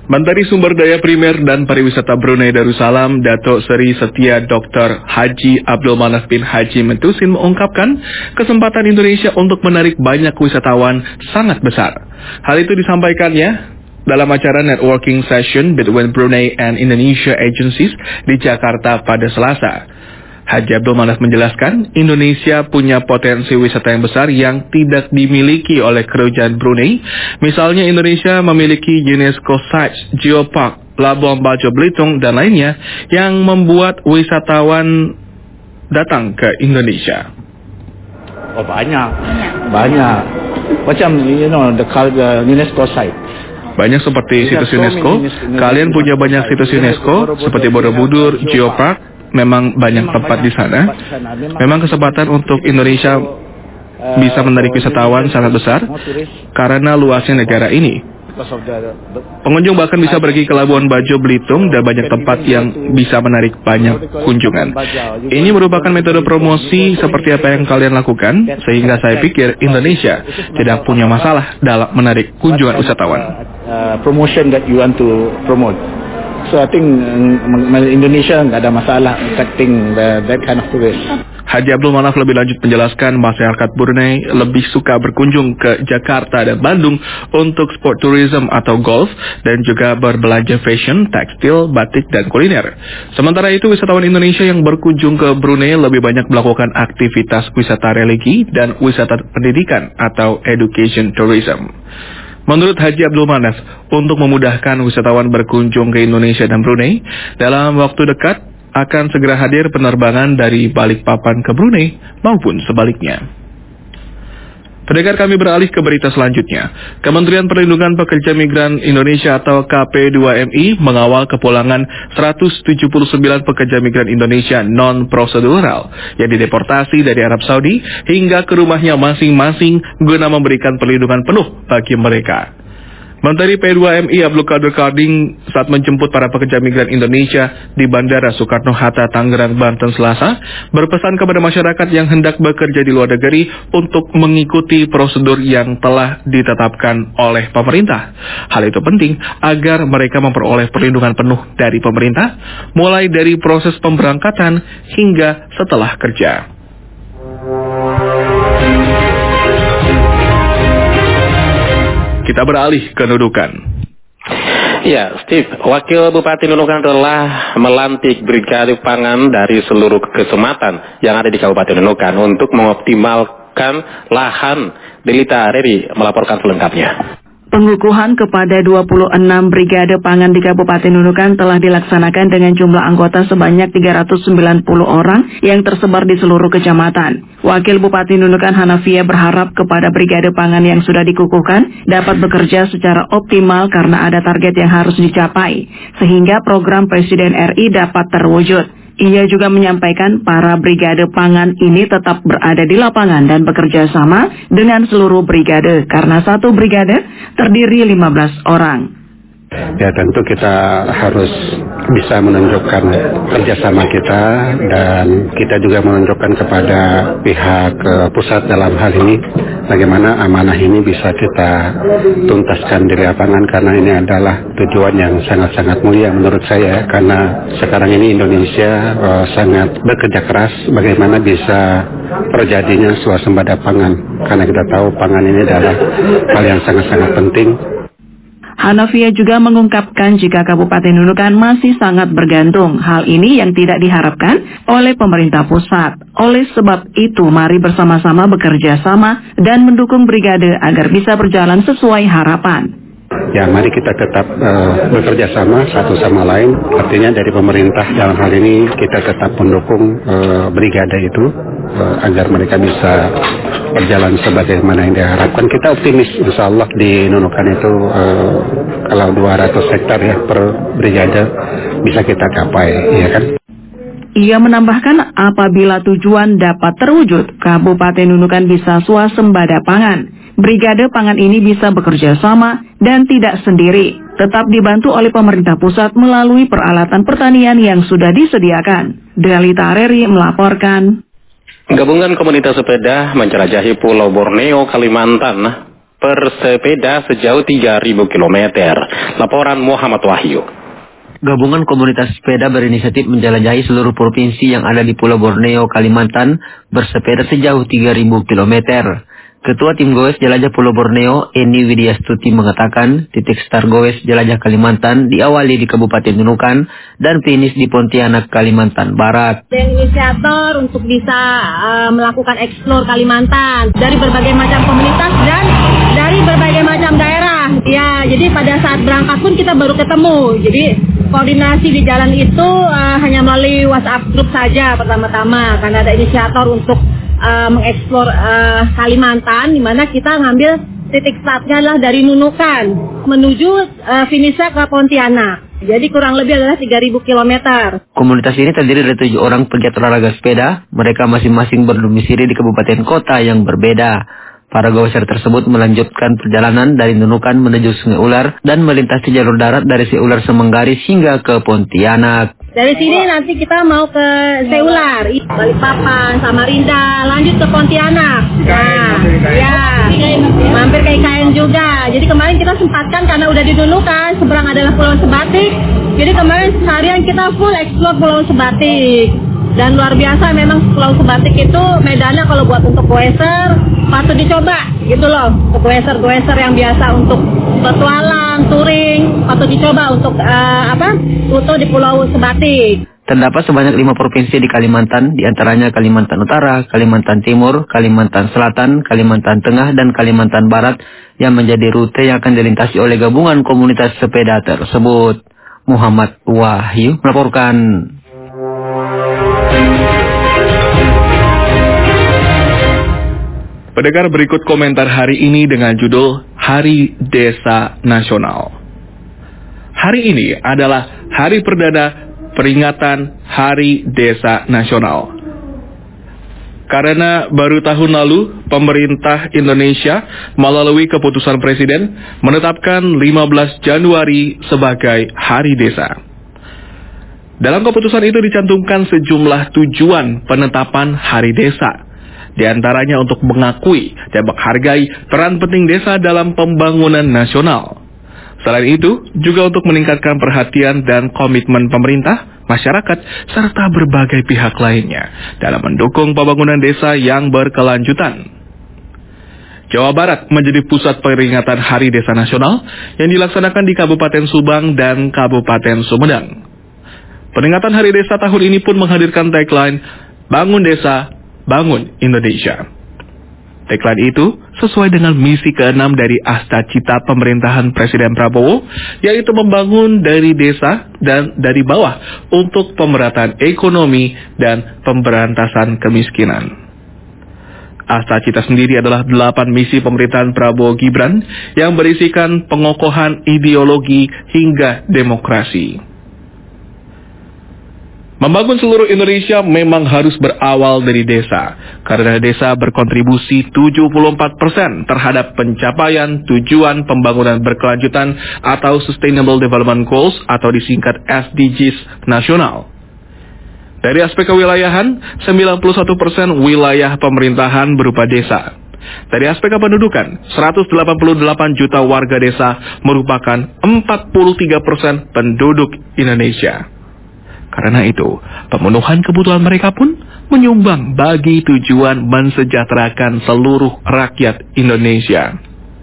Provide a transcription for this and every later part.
Menteri Sumber Daya Primer dan Pariwisata Brunei Darussalam, Datuk Seri Setia Dr. Haji Abdul Manaf bin Haji Mentusin mengungkapkan kesempatan Indonesia untuk menarik banyak wisatawan sangat besar. Hal itu disampaikannya dalam acara networking session between Brunei and Indonesia Agencies di Jakarta pada Selasa. Haji Abdul Manaf menjelaskan, Indonesia punya potensi wisata yang besar yang tidak dimiliki oleh kerajaan Brunei. Misalnya Indonesia memiliki UNESCO Sites, Geopark, Labuan Bajo Belitung, dan lainnya yang membuat wisatawan datang ke Indonesia. Oh banyak. Macam the UNESCO Site. Banyak seperti situs UNESCO. Kalian punya banyak situs UNESCO seperti Borobudur, Geopark. Memang banyak tempat di sana. Memang kesempatan untuk Indonesia bisa menarik wisatawan sangat besar karena luasnya negara ini. Pengunjung bahkan bisa pergi ke Labuan Bajo Belitung dan banyak tempat yang bisa menarik banyak kunjungan. Ini merupakan metode promosi seperti apa yang kalian lakukan, sehingga saya pikir Indonesia tidak punya masalah dalam menarik kunjungan wisatawan. Promotion that you want to promote. So I think Indonesia nggak ada masalah attracting that kind of tourist. Haji Abdul Manaf lebih lanjut menjelaskan masyarakat Brunei lebih suka berkunjung ke Jakarta dan Bandung untuk sport tourism atau golf dan juga berbelanja fashion, tekstil, batik, dan kuliner. Sementara itu wisatawan Indonesia yang berkunjung ke Brunei lebih banyak melakukan aktivitas wisata religi dan wisata pendidikan atau education tourism. Menurut Haji Abdul Manaf, untuk memudahkan wisatawan berkunjung ke Indonesia dan Brunei, dalam waktu dekat akan segera hadir penerbangan dari Balikpapan ke Brunei maupun sebaliknya. Pendengar, kami beralih ke berita selanjutnya. Kementerian Perlindungan Pekerja Migran Indonesia atau KP2MI mengawal kepulangan 179 pekerja migran Indonesia non-prosedural yang dideportasi dari Arab Saudi hingga ke rumahnya masing-masing guna memberikan perlindungan penuh bagi mereka. Menteri P2MI Abdul Qadir Karding saat menjemput para pekerja migran Indonesia di Bandara Soekarno-Hatta, Tangerang, Banten, Selasa, berpesan kepada masyarakat yang hendak bekerja di luar negeri untuk mengikuti prosedur yang telah ditetapkan oleh pemerintah. Hal itu penting agar mereka memperoleh perlindungan penuh dari pemerintah, mulai dari proses pemberangkatan hingga setelah kerja. Kita beralih ke Nunukan. Ya, Steve, Wakil Bupati Nunukan telah melantik Brigade Pangan dari seluruh kecamatan yang ada di Kabupaten Nunukan untuk mengoptimalkan lahan. Delita Reri melaporkan selengkapnya. Pengukuhan kepada 26 Brigade Pangan di Kabupaten Nunukan telah dilaksanakan dengan jumlah anggota sebanyak 390 orang yang tersebar di seluruh kecamatan. Wakil Bupati Nunukan Hanafia berharap kepada Brigade Pangan yang sudah dikukuhkan dapat bekerja secara optimal karena ada target yang harus dicapai, sehingga program Presiden RI dapat terwujud. Ia juga menyampaikan para brigade pangan ini tetap berada di lapangan dan bekerja sama dengan seluruh brigade karena satu brigade terdiri 15 orang. Ya tentu kita harus bisa menunjukkan kerjasama kita dan kita juga menunjukkan kepada pihak pusat dalam hal ini bagaimana amanah ini bisa kita tuntaskan di lapangan karena ini adalah tujuan yang sangat-sangat mulia menurut saya karena sekarang ini Indonesia sangat bekerja keras bagaimana bisa terjadinya swasembada pangan karena kita tahu pangan ini adalah hal yang sangat-sangat penting. Hanafia juga mengungkapkan jika Kabupaten Nunukan masih sangat bergantung. Hal ini yang tidak diharapkan oleh pemerintah pusat. Oleh sebab itu, mari bersama-sama bekerja sama dan mendukung brigade agar bisa berjalan sesuai harapan. Ya, mari kita tetap bekerja sama satu sama lain. Artinya dari pemerintah dalam hal ini kita tetap mendukung brigade itu agar mereka bisa berjalan sebagaimana yang diharapkan. Kita optimis insya Allah di Nunukan itu kalau 200 hektar ya per brigade bisa kita capai, ya kan? Ia menambahkan apabila tujuan dapat terwujud, Kabupaten Nunukan bisa swasembada pangan. Brigade pangan ini bisa bekerja sama dan tidak sendiri, tetap dibantu oleh pemerintah pusat melalui peralatan pertanian yang sudah disediakan. Delita Reri melaporkan. Gabungan komunitas sepeda menjelajahi Pulau Borneo, Kalimantan bersepeda sejauh 3.000 km. Laporan Muhammad Wahyu. Gabungan komunitas sepeda berinisiatif menjelajahi seluruh provinsi yang ada di Pulau Borneo, Kalimantan, bersepeda sejauh 3.000 km. Ketua Tim Goes Jelajah Pulau Borneo, Eni Widyastuti mengatakan, titik start Goes Jelajah Kalimantan diawali di Kabupaten Nunukan dan finish di Pontianak, Kalimantan Barat. Inisiator untuk bisa melakukan eksplor Kalimantan dari berbagai macam komunitas dan dari berbagai macam daerah. Ya, jadi pada saat berangkat pun kita baru ketemu. Jadi koordinasi di jalan itu hanya melalui WhatsApp grup saja pertama-tama, karena ada inisiator untuk mengeksplor Kalimantan, di mana kita ngambil titik startnya adalah dari Nunukan menuju finishnya ke Pontianak. Jadi kurang lebih adalah 3.000 km. Komunitas ini terdiri dari 7 orang pegiat olahraga sepeda. Mereka masing-masing berdomisili di kabupaten kota yang berbeda. Para goeser tersebut melanjutkan perjalanan dari Nunukan menuju Sungai Ular dan melintasi jalur darat dari Seular Semenggaris hingga ke Pontianak. Dari sini nanti kita mau ke Seular, Balikpapan, Samarinda, lanjut ke Pontianak. Nah, ya, mampir ke IKN juga. Jadi kemarin kita sempatkan karena udah di Nunukan, seberang adalah Pulau Sebatik. Jadi kemarin seharian kita full explore Pulau Sebatik. Dan luar biasa memang Pulau Sebatik itu medannya kalau buat untuk goeser patut dicoba gitu loh. Untuk goeser yang biasa untuk petualang, touring, patut dicoba untuk foto di Pulau Sebatik. Terdapat sebanyak 5 provinsi di Kalimantan, diantaranya Kalimantan Utara, Kalimantan Timur, Kalimantan Selatan, Kalimantan Tengah, dan Kalimantan Barat yang menjadi rute yang akan dilintasi oleh gabungan komunitas sepeda tersebut. Muhammad Wahyu melaporkan. Pendengar, berikut komentar hari ini dengan judul Hari Desa Nasional. Hari ini adalah hari perdana peringatan Hari Desa Nasional. Karena baru tahun lalu, pemerintah Indonesia melalui keputusan Presiden menetapkan 15 Januari sebagai Hari Desa. Dalam keputusan itu dicantumkan sejumlah tujuan penetapan Hari Desa. Di antaranya untuk mengakui dan menghargai peran penting desa dalam pembangunan nasional. Selain itu, juga untuk meningkatkan perhatian dan komitmen pemerintah, masyarakat, serta berbagai pihak lainnya dalam mendukung pembangunan desa yang berkelanjutan. Jawa Barat menjadi pusat peringatan Hari Desa Nasional yang dilaksanakan di Kabupaten Subang dan Kabupaten Sumedang. Peringatan Hari Desa tahun ini pun menghadirkan tagline, Bangun Desa, Bangun Indonesia. Tagline itu sesuai dengan misi ke-6 dari Asta Cita pemerintahan Presiden Prabowo, yaitu membangun dari desa dan dari bawah untuk pemerataan ekonomi dan pemberantasan kemiskinan. Asta Cita sendiri adalah 8 misi pemerintahan Prabowo Gibran yang berisikan pengokohan ideologi hingga demokrasi. Membangun seluruh Indonesia memang harus berawal dari desa, karena desa berkontribusi 74% terhadap pencapaian tujuan pembangunan berkelanjutan atau Sustainable Development Goals atau disingkat SDGs nasional. Dari aspek kewilayahan, 91% wilayah pemerintahan berupa desa. Dari aspek kependudukan, 188 juta warga desa merupakan 43% penduduk Indonesia. Karena itu, pemenuhan kebutuhan mereka pun menyumbang bagi tujuan mensejahterakan seluruh rakyat Indonesia.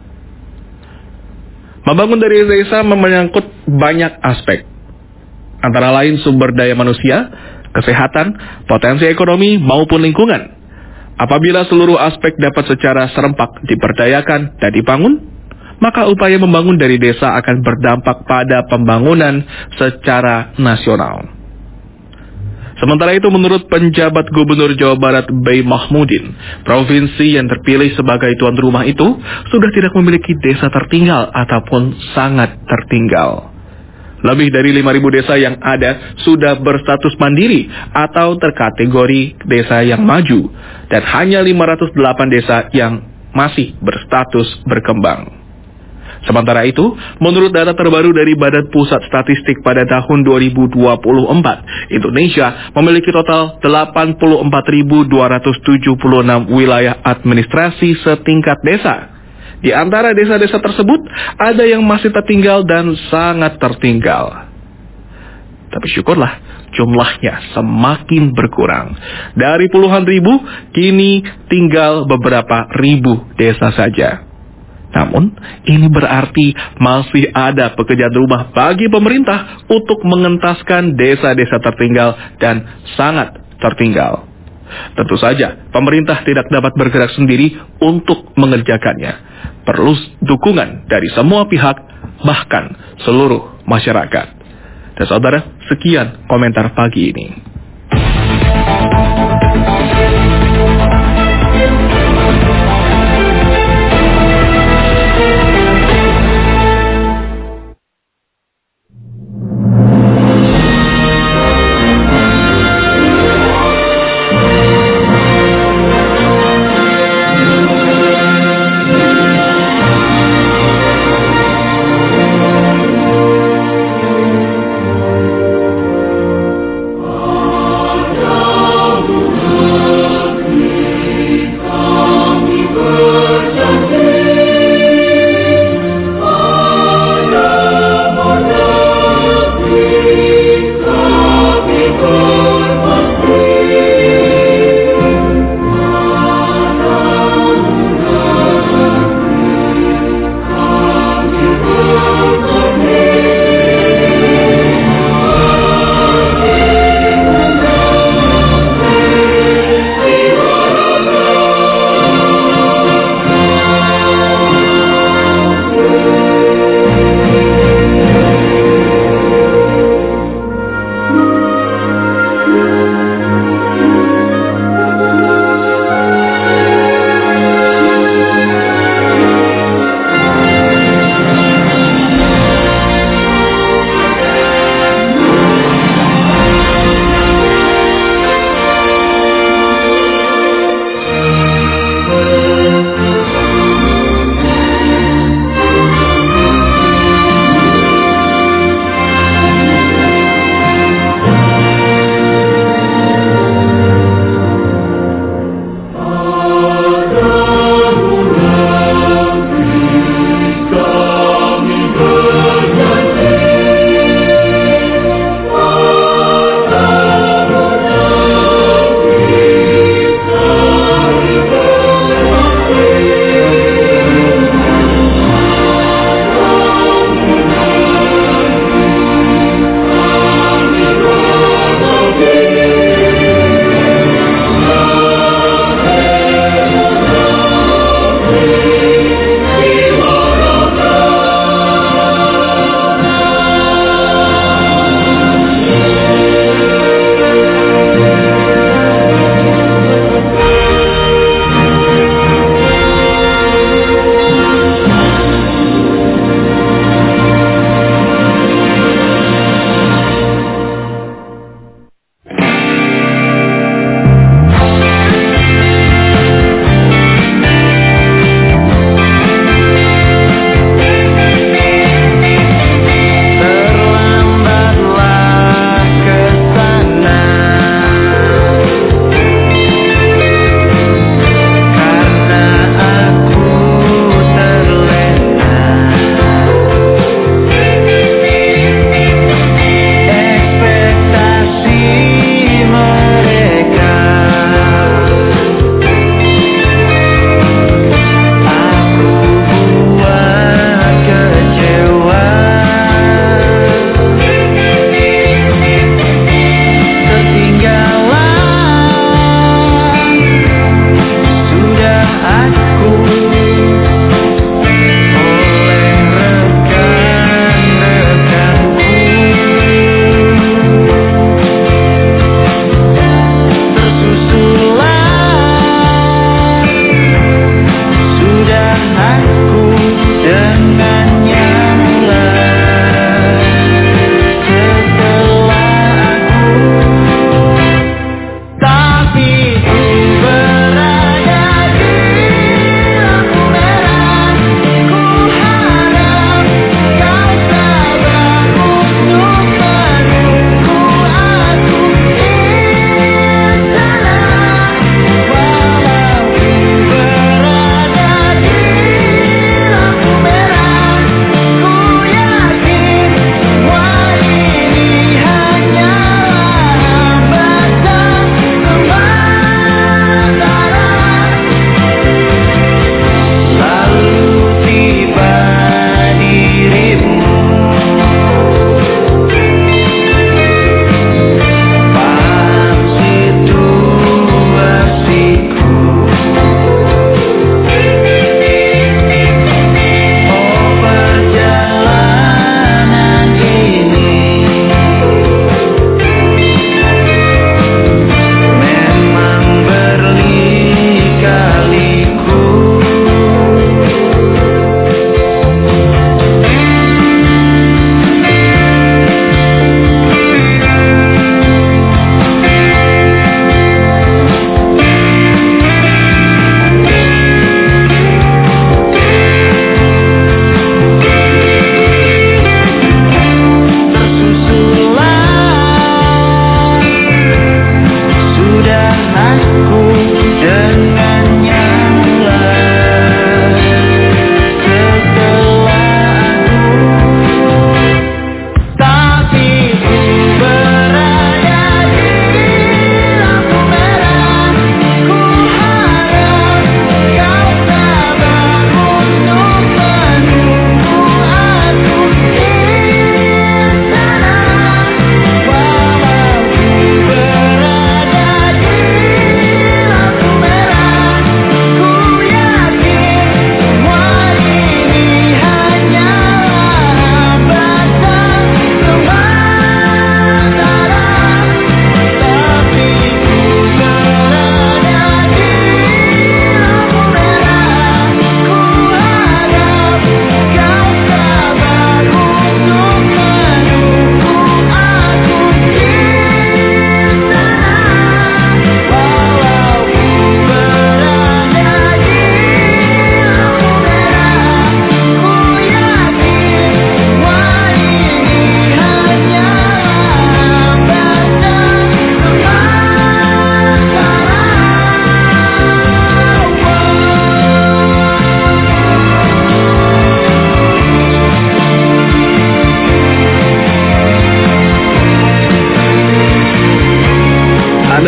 Membangun dari desa menyangkut banyak aspek, antara lain sumber daya manusia, kesehatan, potensi ekonomi maupun lingkungan. Apabila seluruh aspek dapat secara serempak diberdayakan dan dibangun, maka upaya membangun dari desa akan berdampak pada pembangunan secara nasional. Sementara itu, menurut penjabat Gubernur Jawa Barat Bey Mahmudin, provinsi yang terpilih sebagai tuan rumah itu sudah tidak memiliki desa tertinggal ataupun sangat tertinggal. Lebih dari 5.000 desa yang ada sudah berstatus mandiri atau terkategori desa yang maju, dan hanya 508 desa yang masih berstatus berkembang. Sementara itu, menurut data terbaru dari Badan Pusat Statistik pada tahun 2024, Indonesia memiliki total 84.276 wilayah administrasi setingkat desa. Di antara desa-desa tersebut, ada yang masih tertinggal dan sangat tertinggal. Tapi syukurlah, jumlahnya semakin berkurang. Dari puluhan ribu, kini tinggal beberapa ribu desa saja. Namun, ini berarti masih ada pekerjaan rumah bagi pemerintah untuk mengentaskan desa-desa tertinggal dan sangat tertinggal. Tentu saja, pemerintah tidak dapat bergerak sendiri untuk mengerjakannya. Perlu dukungan dari semua pihak, bahkan seluruh masyarakat. Dan saudara, sekian komentar pagi ini.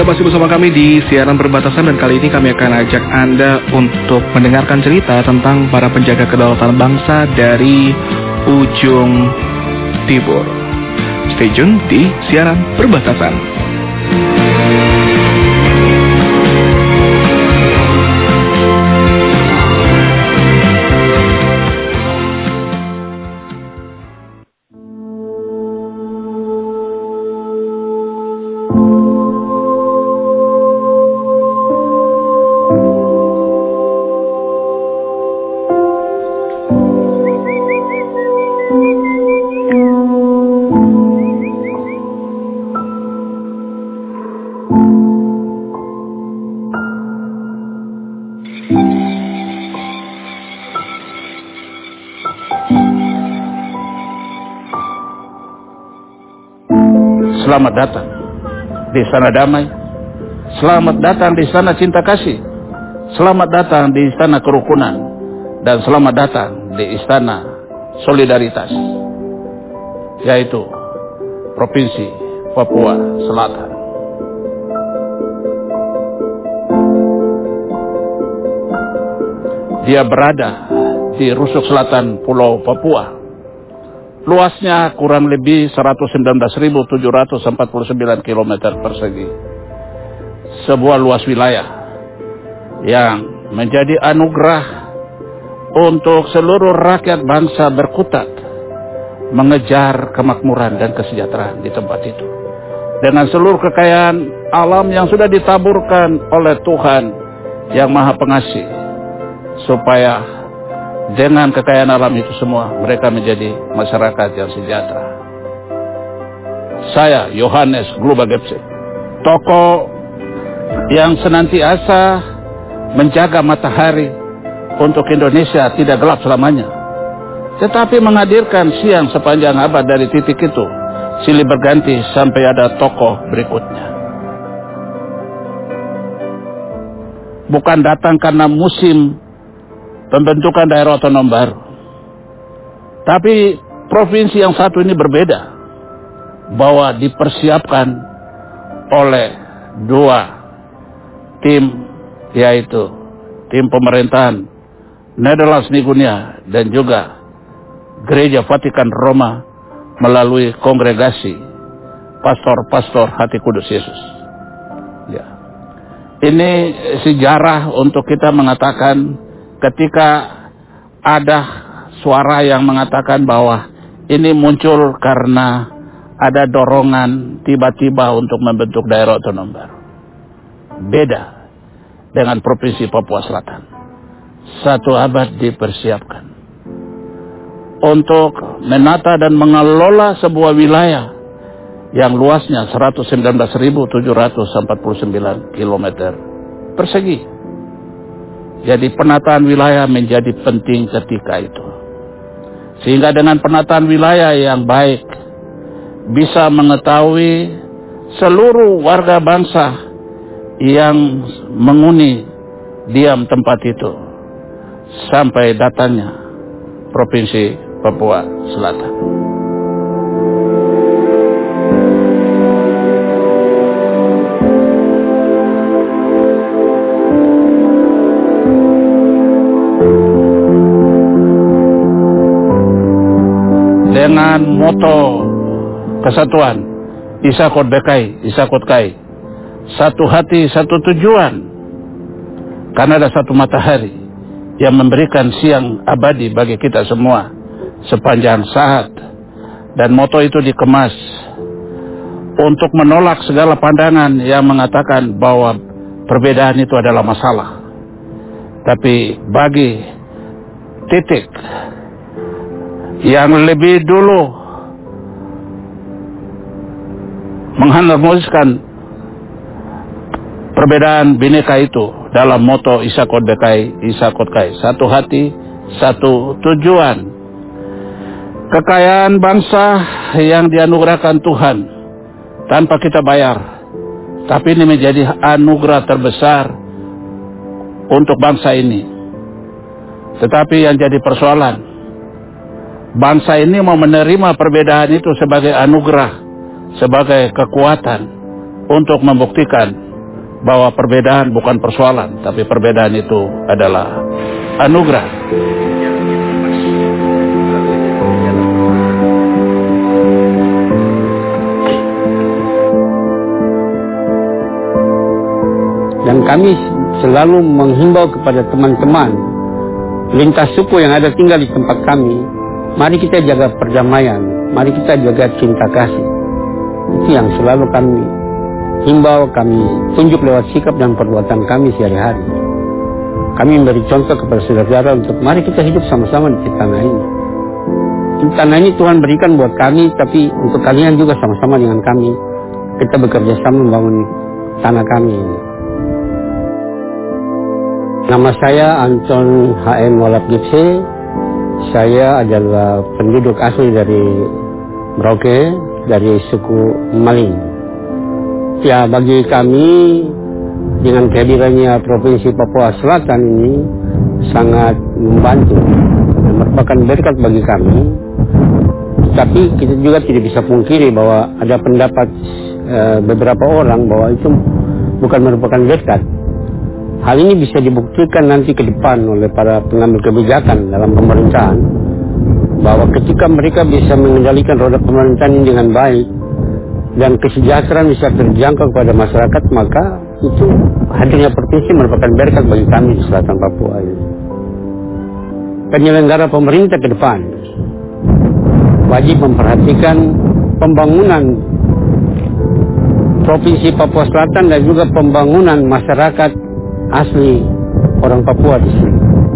masih bersama kami di siaran perbatasan, dan kali ini kami akan ajak Anda untuk mendengarkan cerita tentang para penjaga kedaulatan bangsa dari ujung timur. Stay tune di siaran perbatasan. Selamat datang di istana damai. Selamat datang di istana cinta kasih. Selamat datang di istana kerukunan. Dan selamat datang di istana solidaritas, yaitu Provinsi Papua Selatan. Dia berada di rusuk selatan Pulau Papua. Luasnya kurang lebih 119.749 km persegi. Sebuah luas wilayah yang menjadi anugerah untuk seluruh rakyat bangsa berkutat mengejar kemakmuran dan kesejahteraan di tempat itu. Dengan seluruh kekayaan alam yang sudah ditaburkan oleh Tuhan yang Maha Pengasih, supaya dengan kekayaan alam itu semua mereka menjadi masyarakat yang sejahtera. Saya Yohanes Global Gepse, tokoh yang senantiasa menjaga matahari untuk Indonesia tidak gelap selamanya, tetapi menghadirkan siang sepanjang abad. Dari titik itu silih berganti sampai ada tokoh berikutnya. Bukan datang karena musim pembentukan daerah otonom baru, tapi provinsi yang satu ini berbeda, bahwa dipersiapkan oleh dua tim, yaitu tim pemerintahan Nederlands Nigunia dan juga Gereja Vatikan Roma melalui kongregasi pastor-pastor Hati Kudus Yesus. Ya. Ini sejarah untuk kita mengatakan, ketika ada suara yang mengatakan bahwa ini muncul karena ada dorongan tiba-tiba untuk membentuk daerah otonom baru. Beda dengan Provinsi Papua Selatan. Satu abad dipersiapkan untuk menata dan mengelola sebuah wilayah yang luasnya 119.749 km persegi. Jadi penataan wilayah menjadi penting ketika itu. Sehingga dengan penataan wilayah yang baik, bisa mengetahui seluruh warga bangsa yang menghuni diam tempat itu, sampai datangnya Provinsi Papua Selatan. Dengan moto kesatuan, Isakot Bekai, Isakot Kai, satu hati, satu tujuan, karena ada satu matahari yang memberikan siang abadi bagi kita semua sepanjang saat. Dan moto itu dikemas untuk menolak segala pandangan yang mengatakan bahwa perbedaan itu adalah masalah. Tapi bagi titik yang lebih dulu mengharmoniskan perbedaan bineka itu dalam moto Isakot Bekai, Isakot Kai, satu hati, satu tujuan. Kekayaan bangsa yang dianugerahkan Tuhan tanpa kita bayar, tapi ini menjadi anugerah terbesar untuk bangsa ini. Tetapi yang jadi persoalan, bangsa ini mau menerima perbedaan itu sebagai anugerah, sebagai kekuatan untuk membuktikan bahwa perbedaan bukan persoalan, tapi perbedaan itu adalah anugerah. Dan kami selalu menghimbau kepada teman-teman lintas suku yang ada tinggal di tempat kami, mari kita jaga perdamaian, mari kita jaga cinta kasih. Itu yang selalu kami himbau, kami tunjuk lewat sikap dan perbuatan kami sehari-hari. Kami memberi contoh kepada saudara-saudara untuk mari kita hidup sama-sama di tanah ini. Tanah ini Tuhan berikan buat kami, tapi untuk kalian juga sama-sama dengan kami. Kita bekerja sama membangun tanah kami ini. Nama saya Anton H.M. Molap Gipse. Saya adalah penduduk asli dari Merauke, dari suku Maling. Ya, bagi kami dengan kehadirannya Provinsi Papua Selatan ini sangat membantu dan merupakan berkat bagi kami. Tapi kita juga tidak bisa pungkiri bahwa ada pendapat beberapa orang bahwa itu bukan merupakan berkat. Hal ini bisa dibuktikan nanti ke depan oleh para pengambil kebijakan dalam pemerintahan, bahwa ketika mereka bisa mengendalikan roda pemerintahan ini dengan baik dan kesejahteraan bisa terjangkau kepada masyarakat, maka itu hadirnya provinsi merupakan berkat bagi kami di selatan Papua ini. Penyelenggara pemerintah ke depan wajib memperhatikan pembangunan Provinsi Papua Selatan dan juga pembangunan masyarakat asli orang Papua di sini.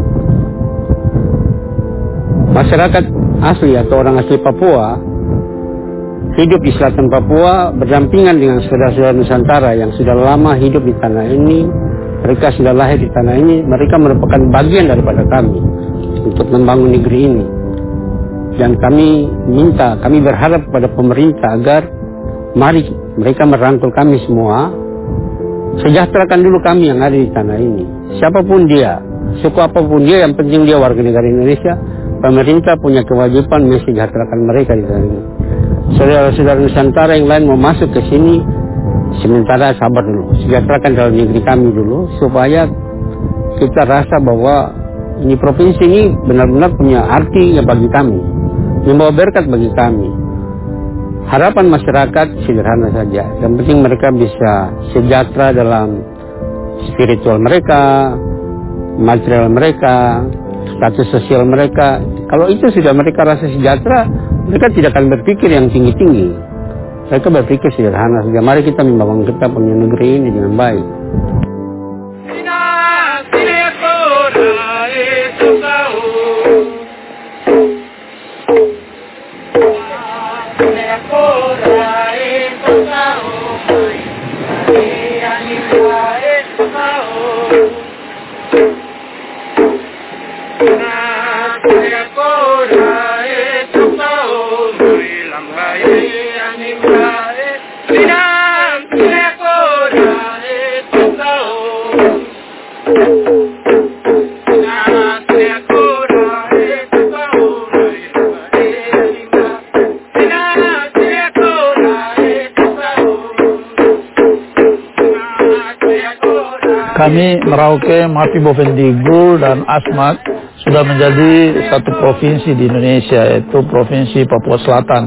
Masyarakat asli atau orang asli Papua hidup di selatan Papua berdampingan dengan saudara-saudara Nusantara yang sudah lama hidup di tanah ini. Mereka sudah lahir di tanah ini. Mereka merupakan bagian daripada kami untuk membangun negeri ini. Dan kami berharap kepada pemerintah agar mari mereka merangkul kami semua. Sejahterakan dulu kami yang ada di tanah ini. Siapapun dia, suku apapun dia, yang penting dia warga negara Indonesia. Pemerintah punya kewajiban mensejahterakan mereka di tanah ini. Saudara-saudara Nusantara yang lain mau masuk ke sini, sementara sabar dulu. Sejahterakan dalam negeri kami dulu, supaya kita rasa bahwa ini provinsi ini benar-benar punya arti bagi kami, membawa berkat bagi kami. Harapan masyarakat sederhana saja. Yang penting mereka bisa sejahtera dalam spiritual mereka, material mereka, status sosial mereka. Kalau itu sudah mereka rasa sejahtera, mereka tidak akan berpikir yang tinggi-tinggi. Mereka berpikir sederhana saja. Mari kita membangun kita punya negeri ini dengan baik. Kami Merauke, Mapi Bovendigul, dan Asmat sudah menjadi satu provinsi di Indonesia, yaitu Provinsi Papua Selatan.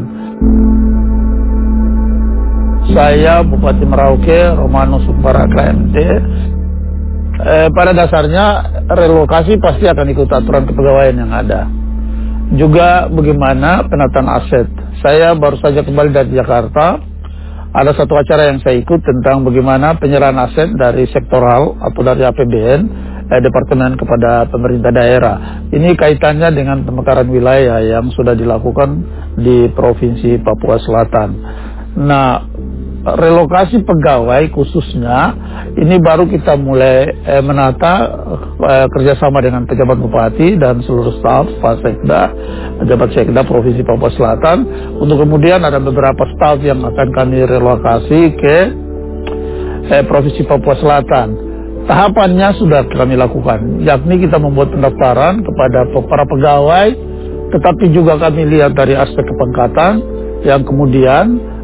Saya Bupati Merauke, Romano Sukmara KMT. Pada dasarnya relokasi pasti akan ikut aturan kepegawaian yang ada. Juga bagaimana penataan aset. Saya baru saja kembali dari Jakarta. Ada satu acara yang saya ikut tentang bagaimana penyerahan aset dari sektoral atau dari APBN departemen kepada pemerintah daerah. Ini kaitannya dengan pemekaran wilayah yang sudah dilakukan di Provinsi Papua Selatan. Nah, relokasi pegawai khususnya ini baru kita mulai menata kerjasama dengan pejabat bupati dan seluruh staf Pak Sekda, pejabat Sekda Provinsi Papua Selatan, untuk kemudian ada beberapa staf yang akan kami relokasi ke Provinsi Papua Selatan. Tahapannya sudah kami lakukan, yakni kita membuat pendaftaran kepada para pegawai, tetapi juga kami lihat dari aspek kepangkatan yang kemudian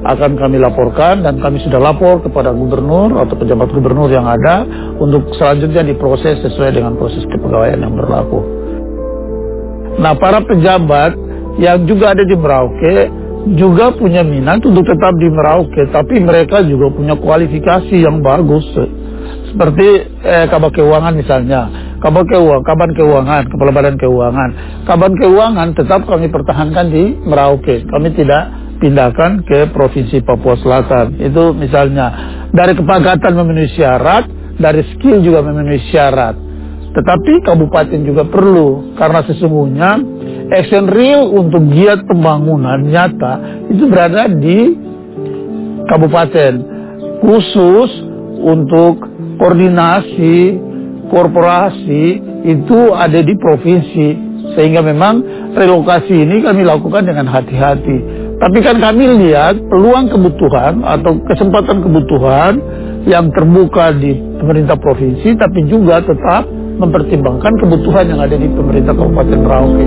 akan kami laporkan, dan kami sudah lapor kepada gubernur atau pejabat gubernur yang ada untuk selanjutnya diproses sesuai dengan proses kepegawaian yang berlaku. Nah, para pejabat yang juga ada di Merauke juga punya minat untuk tetap di Merauke, tapi mereka juga punya kualifikasi yang bagus. Seperti Kabak Keuangan misalnya, Kaban Keuangan, Kepala Badan Keuangan. Kaban Keuangan tetap kami pertahankan di Merauke. Kami tidak pindahkan ke Provinsi Papua Selatan. Itu misalnya dari kepagatan memenuhi syarat, dari skill juga memenuhi syarat. Tetapi kabupaten juga perlu, karena sesungguhnya action real untuk giat pembangunan nyata itu berada di kabupaten. Khusus untuk koordinasi korporasi itu ada di provinsi, sehingga memang relokasi ini kami lakukan dengan hati-hati. Tapi kan kami lihat peluang kebutuhan atau kesempatan kebutuhan yang terbuka di pemerintah provinsi, tapi juga tetap mempertimbangkan kebutuhan yang ada di pemerintah Kabupaten Merauke.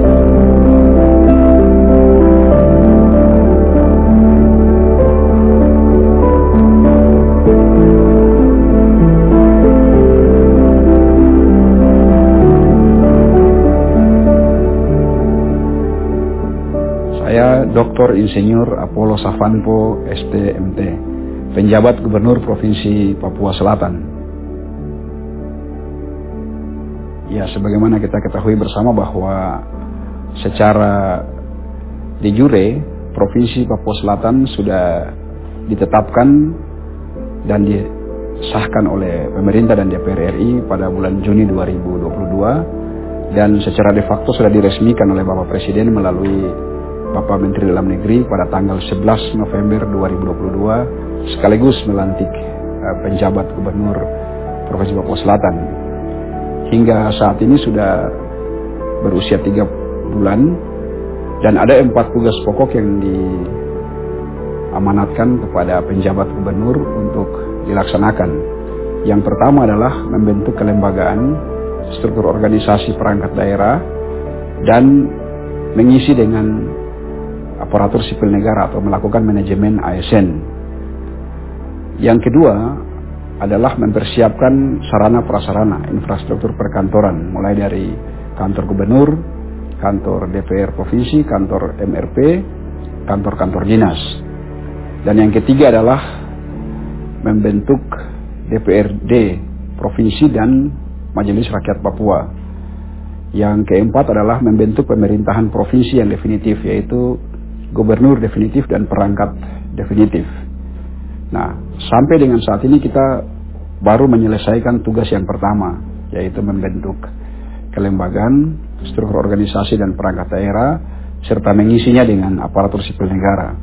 Saya Dr. Insinyur Apollo Savanpo, STMT, penjabat Gubernur Provinsi Papua Selatan. Ya, sebagaimana kita ketahui bersama bahwa secara de jure Provinsi Papua Selatan sudah ditetapkan dan disahkan oleh pemerintah dan DPR RI pada bulan Juni 2022, dan secara de facto sudah diresmikan oleh Bapak Presiden melalui Bapak Menteri Dalam Negeri pada tanggal 11 November 2022 sekaligus melantik penjabat Gubernur Provinsi Papua Selatan. Hingga saat ini sudah berusia 3 bulan dan ada 4 tugas pokok yang diamanatkan kepada penjabat gubernur untuk dilaksanakan. Yang pertama adalah membentuk kelembagaan, struktur organisasi perangkat daerah, dan mengisi dengan aparatur sipil negara atau melakukan manajemen ASN. Yang kedua adalah mempersiapkan sarana prasarana infrastruktur perkantoran, mulai dari kantor gubernur, kantor DPR provinsi, kantor MRP, kantor-kantor dinas. Dan yang ketiga adalah membentuk DPRD provinsi dan Majelis Rakyat Papua. Yang keempat adalah membentuk pemerintahan provinsi yang definitif, yaitu gubernur definitif dan perangkat definitif. Nah, sampai dengan saat ini kita baru menyelesaikan tugas yang pertama, yaitu membentuk kelembagaan, struktur organisasi dan perangkat daerah, serta mengisinya dengan aparatur sipil negara.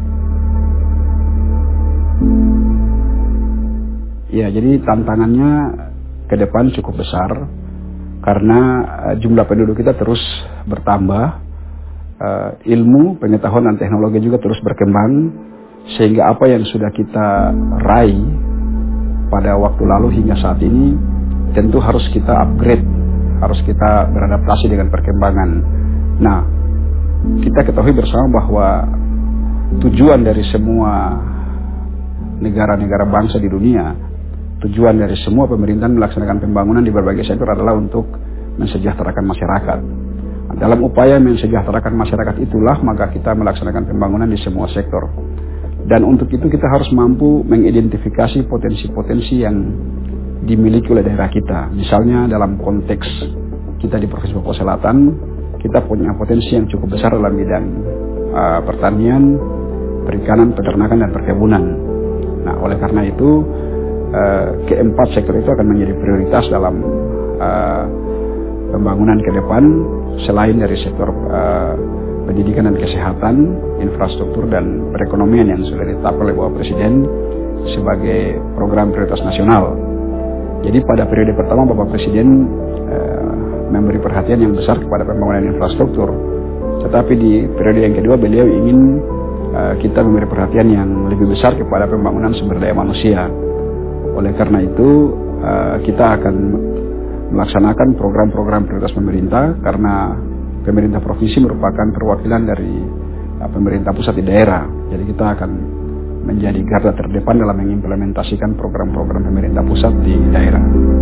Ya, jadi tantangannya ke depan cukup besar, karena jumlah penduduk kita terus bertambah. Ilmu, pengetahuan dan teknologi juga terus berkembang, sehingga apa yang sudah kita raih pada waktu lalu hingga saat ini tentu harus kita upgrade, harus kita beradaptasi dengan perkembangan. Nah, kita ketahui bersama bahwa tujuan dari semua negara-negara bangsa di dunia, tujuan dari semua pemerintahan melaksanakan pembangunan di berbagai sektor adalah untuk mensejahterakan masyarakat. Dalam upaya mensejahterakan masyarakat itulah maka kita melaksanakan pembangunan di semua sektor. Dan untuk itu kita harus mampu mengidentifikasi potensi-potensi yang dimiliki oleh daerah kita. Misalnya dalam konteks kita di Provinsi Papua Selatan, kita punya potensi yang cukup besar dalam bidang pertanian, perikanan, peternakan, dan perkebunan. Nah, oleh karena itu keempat sektor itu akan menjadi prioritas dalam pembangunan ke depan, selain dari sektor pendidikan dan kesehatan, infrastruktur dan perekonomian yang sudah ditetapkan oleh Bapak Presiden sebagai program prioritas nasional. Jadi pada periode pertama Bapak Presiden memberi perhatian yang besar kepada pembangunan infrastruktur, tetapi di periode yang kedua beliau ingin kita memberi perhatian yang lebih besar kepada pembangunan sumber daya manusia. Oleh karena itu kita akan melaksanakan program-program prioritas pemerintah, karena pemerintah provinsi merupakan perwakilan dari pemerintah pusat di daerah. Jadi kita akan menjadi garda terdepan dalam mengimplementasikan program-program pemerintah pusat di daerah.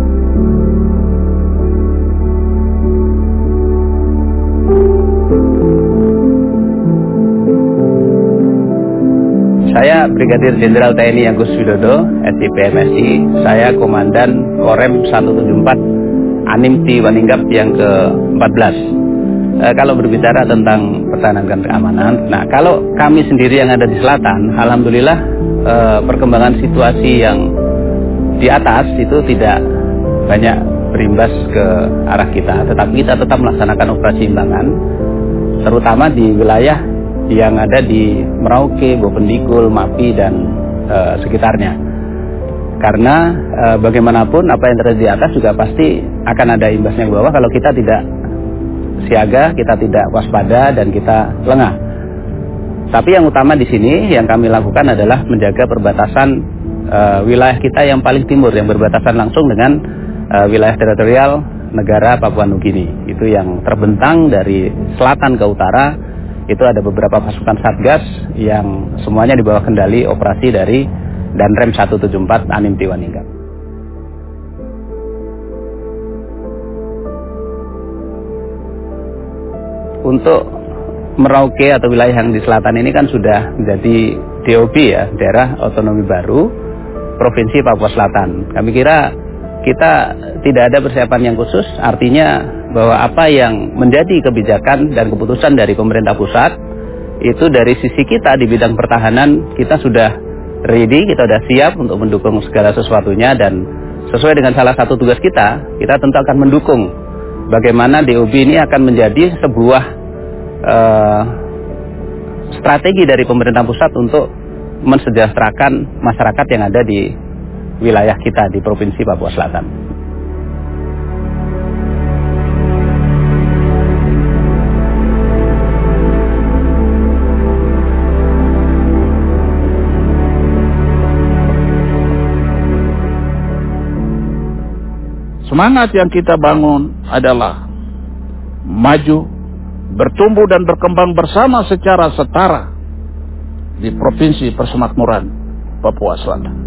Saya Brigadir Jenderal TNI Agus Widodo, SIP MSI. Saya Komandan Korem 174 Anim Tiwaninggap yang ke-14. Kalau berbicara tentang pertahanan dan keamanan, nah kalau kami sendiri yang ada di selatan, alhamdulillah perkembangan situasi yang di atas itu tidak banyak berimbas ke arah kita, tetapi kita tetap melaksanakan operasi imbangan, terutama di wilayah yang ada di Merauke, Bopendikul, Mapi, dan sekitarnya. Karena bagaimanapun apa yang terjadi di atas juga pasti akan ada imbasnya ke bawah kalau kita tidak siaga, kita tidak waspada, dan kita lengah. Tapi yang utama di sini yang kami lakukan adalah menjaga perbatasan wilayah kita yang paling timur, yang berbatasan langsung dengan wilayah teritorial negara Papua Nugini. Itu yang terbentang dari selatan ke utara. Itu ada beberapa pasukan Satgas yang semuanya di bawah kendali operasi dari Danrem 174 Anim Tiwaninggap. Untuk Merauke atau wilayah yang di selatan ini kan sudah menjadi DOB ya, daerah otonomi baru Provinsi Papua Selatan. Kami kira kita tidak ada persiapan yang khusus, artinya bahwa apa yang menjadi kebijakan dan keputusan dari pemerintah pusat itu dari sisi kita di bidang pertahanan kita sudah ready, kita sudah siap untuk mendukung segala sesuatunya, dan sesuai dengan salah satu tugas kita tentu akan mendukung bagaimana DOB ini akan menjadi sebuah strategi dari pemerintah pusat untuk mensejahterakan masyarakat yang ada di wilayah kita di Provinsi Papua Selatan. Semangat yang kita bangun adalah maju, bertumbuh dan berkembang bersama secara setara di Provinsi Persemakmuran Papua Selatan.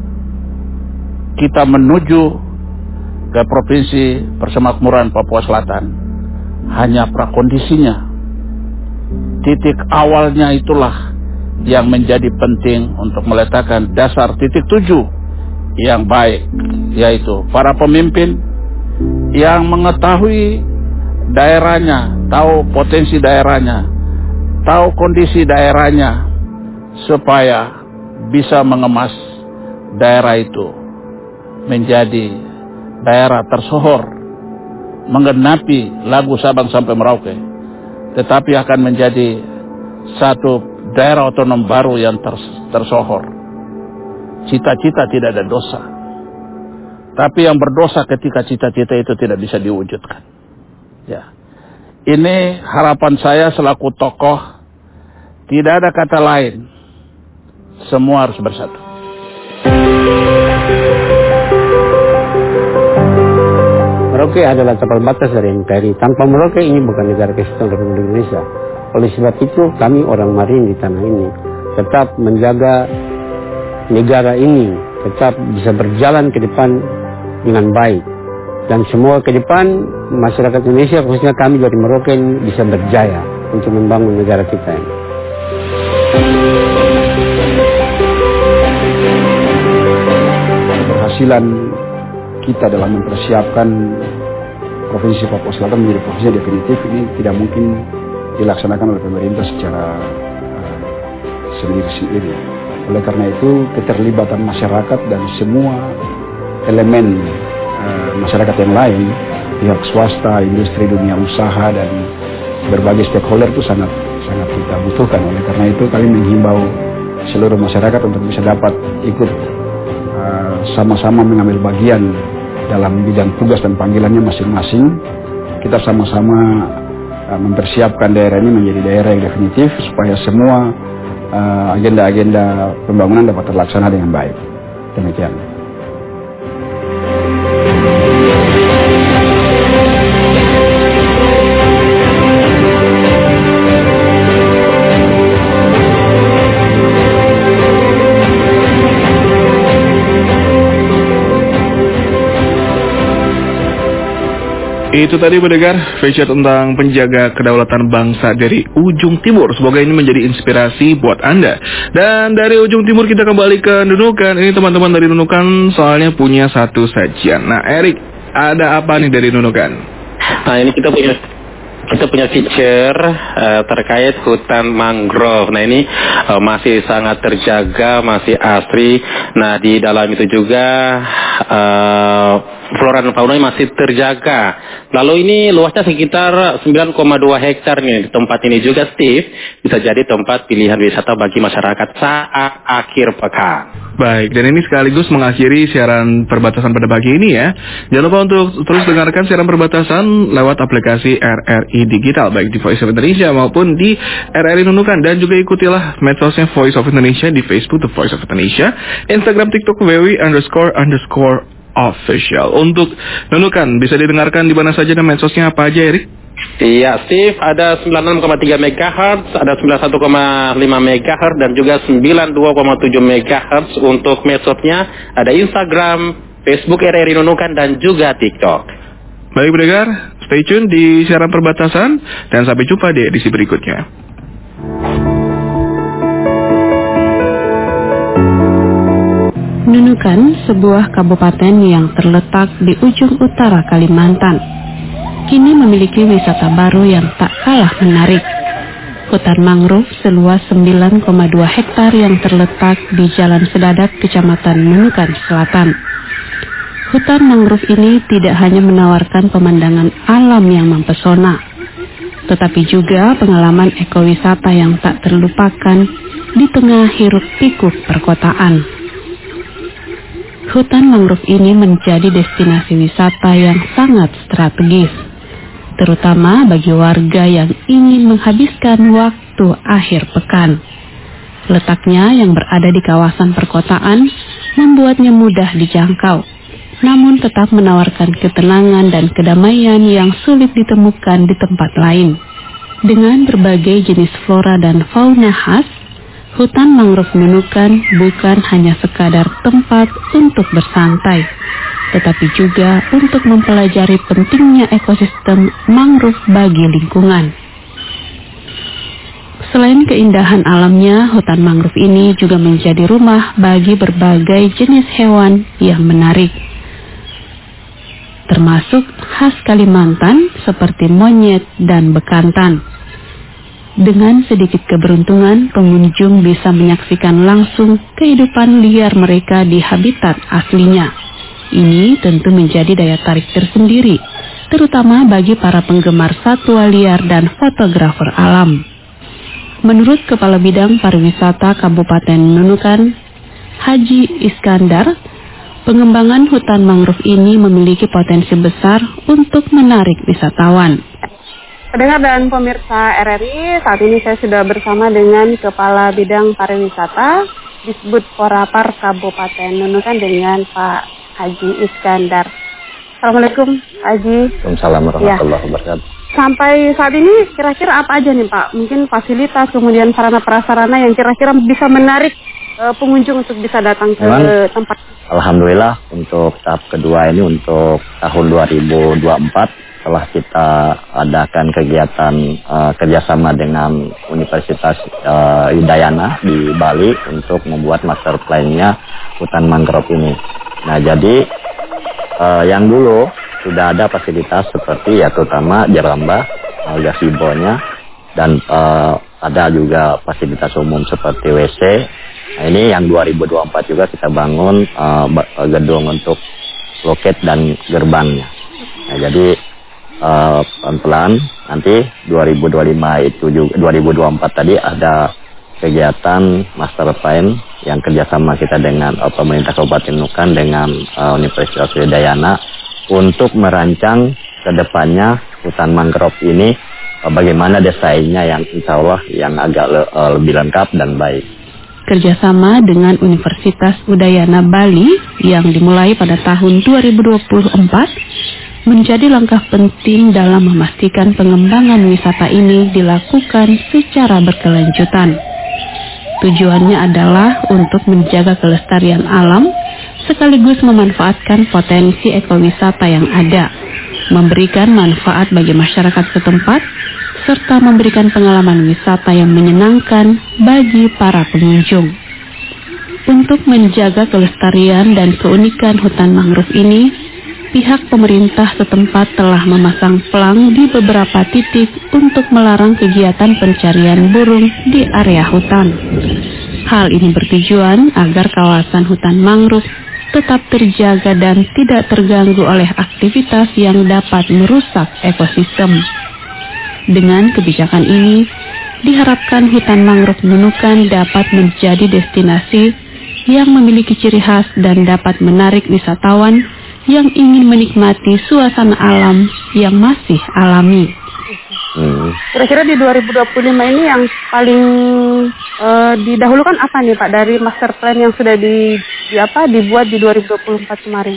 Kita menuju ke Provinsi Persemakmuran Papua Selatan hanya prakondisinya. Titik awalnya itulah yang menjadi penting untuk meletakkan dasar titik tuju yang baik, yaitu para pemimpin yang mengetahui daerahnya, tahu potensi daerahnya, tahu kondisi daerahnya, supaya bisa mengemas daerah itu menjadi daerah tersohor, menggenapi lagu Sabang sampai Merauke, tetapi akan menjadi satu daerah otonom baru yang tersohor. Cita-cita tidak ada dosa, tapi yang berdosa ketika cita-cita itu tidak bisa diwujudkan. Ya, ini harapan saya selaku tokoh. Tidak ada kata lain, semua harus bersatu. Merauke adalah tapal batas dari NKRI. Tanpa Merauke ini bukan negara kesatuan Republik Indonesia. Oleh sebab itu kami orang Marin di tanah ini tetap menjaga negara ini tetap bisa berjalan ke depan dengan baik. Dan semua ke depan masyarakat Indonesia, khususnya kami dari Merauke bisa berjaya untuk membangun negara kita ini. Keberhasilan kita dalam mempersiapkan Provinsi Papua Selatan menjadi provinsi definitif ini tidak mungkin dilaksanakan oleh pemerintah secara sendiri-sendiri. Oleh karena itu keterlibatan masyarakat dan semua elemen masyarakat yang lain, pihak swasta, industri, dunia usaha, dan berbagai stakeholder itu sangat kita butuhkan. Oleh karena itu kami menghimbau seluruh masyarakat untuk bisa dapat ikut sama-sama mengambil bagian dalam bidang tugas dan panggilannya masing-masing. Kita sama-sama mempersiapkan daerah ini menjadi daerah yang definitif supaya semua agenda-agenda pembangunan dapat terlaksana dengan baik. Demikian. Itu tadi mendengar feature tentang penjaga kedaulatan bangsa dari Ujung Timur. Semoga ini menjadi inspirasi buat Anda. Dan dari Ujung Timur kita kembali ke Nunukan. Ini teman-teman dari Nunukan soalnya punya satu sajian. Nah, Erik, ada apa nih dari Nunukan? Nah, ini kita punya feature terkait hutan mangrove. Nah, ini masih sangat terjaga, masih asri. Nah, di dalam itu juga flora dan fauna masih terjaga. Lalu ini luasnya sekitar 9,2 hektar nih. Di tempat ini juga, Steve, bisa jadi tempat pilihan wisata bagi masyarakat saat akhir pekan. Baik, dan ini sekaligus mengakhiri siaran perbatasan pada pagi ini ya. Jangan lupa untuk terus dengarkan siaran perbatasan lewat aplikasi RRI Digital, baik di Voice of Indonesia maupun di RRI Nunukan. Dan juga ikutilah medsosnya Voice of Indonesia di Facebook The Voice of Indonesia, Instagram, TikTok, _official. Untuk Nunukan bisa didengarkan di mana saja dan medsosnya apa aja, Erik? Iya, Steve, ada 96,3 MHz, ada 91,5 MHz, dan juga 92,7 MHz untuk medsosnya. Ada Instagram, Facebook RRI Nunukan, dan juga TikTok. Baik pendengar, stay tune di siaran perbatasan, dan sampai jumpa di edisi berikutnya. Nunukan, sebuah kabupaten yang terletak di ujung utara Kalimantan, kini memiliki wisata baru yang tak kalah menarik. Hutan mangrove seluas 9,2 hektar yang terletak di Jalan Sedadak, Kecamatan Nunukan Selatan. Hutan mangrove ini tidak hanya menawarkan pemandangan alam yang mempesona, tetapi juga pengalaman ekowisata yang tak terlupakan di tengah hiruk-pikuk perkotaan. Hutan mangrove ini menjadi destinasi wisata yang sangat strategis, terutama bagi warga yang ingin menghabiskan waktu akhir pekan. Letaknya yang berada di kawasan perkotaan membuatnya mudah dijangkau, namun tetap menawarkan ketenangan dan kedamaian yang sulit ditemukan di tempat lain. Dengan berbagai jenis flora dan fauna khas, hutan mangrove Nunukan bukan hanya sekadar tempat untuk bersantai, tetapi juga untuk mempelajari pentingnya ekosistem mangrove bagi lingkungan. Selain keindahan alamnya, hutan mangrove ini juga menjadi rumah bagi berbagai jenis hewan yang menarik, termasuk khas Kalimantan seperti monyet dan bekantan. Dengan sedikit keberuntungan, pengunjung bisa menyaksikan langsung kehidupan liar mereka di habitat aslinya. Ini tentu menjadi daya tarik tersendiri, terutama bagi para penggemar satwa liar dan fotografer alam. Menurut Kepala Bidang Pariwisata Kabupaten Nunukan, Haji Iskandar, pengembangan hutan mangrove ini memiliki potensi besar untuk menarik wisatawan. Pendengar dan pemirsa RRI, saat ini saya sudah bersama dengan Kepala Bidang Pariwisata Disbud Porapar Kabupaten Nunukan dengan Pak Haji Iskandar. Assalamualaikum, Haji. Waalaikumsalam warahmatullahi wabarakatuh. Sampai saat ini kira-kira apa aja nih Pak? Mungkin fasilitas, kemudian sarana prasarana yang kira-kira bisa menarik pengunjung untuk bisa datang ke tempat. Alhamdulillah untuk tahap kedua ini untuk tahun 2024 setelah kita adakan kegiatan kerjasama dengan Universitas Udayana di Bali untuk membuat master plan-nya hutan mangrove ini. Nah jadi yang dulu sudah ada fasilitas seperti ya terutama jerambah, gazebo-nya, dan ada juga fasilitas umum seperti WC. Nah ini yang 2024 juga kita bangun gedung untuk loket dan gerbangnya. Nah jadi pelan-pelan nanti 2025 itu juga 2024 tadi ada kegiatan master plan yang kerjasama kita dengan pemerintah Kabupaten Nunukan dengan Universitas Udayana untuk merancang ke depannya hutan mangrove ini bagaimana desainnya yang insya Allah yang agak lebih lengkap dan baik. Kerjasama dengan Universitas Udayana Bali yang dimulai pada tahun 2024 menjadi langkah penting dalam memastikan pengembangan wisata ini dilakukan secara berkelanjutan. Tujuannya adalah untuk menjaga kelestarian alam sekaligus memanfaatkan potensi ekowisata yang ada. memberikan manfaat bagi masyarakat setempat, serta memberikan pengalaman wisata yang menyenangkan bagi para pengunjung. Untuk menjaga kelestarian dan keunikan hutan mangrove ini, pihak pemerintah setempat telah memasang pelang di beberapa titik untuk melarang kegiatan pencarian burung di area hutan. Hal ini bertujuan agar kawasan hutan mangrove tetap terjaga dan tidak terganggu oleh aktivitas yang dapat merusak ekosistem. Dengan kebijakan ini, diharapkan hutan mangrove Nunukan dapat menjadi destinasi yang memiliki ciri khas dan dapat menarik wisatawan yang ingin menikmati suasana alam yang masih alami. Kira-kira di 2025 ini yang paling didahulukan apa nih Pak dari master plan yang sudah dibuat di 2024 kemarin?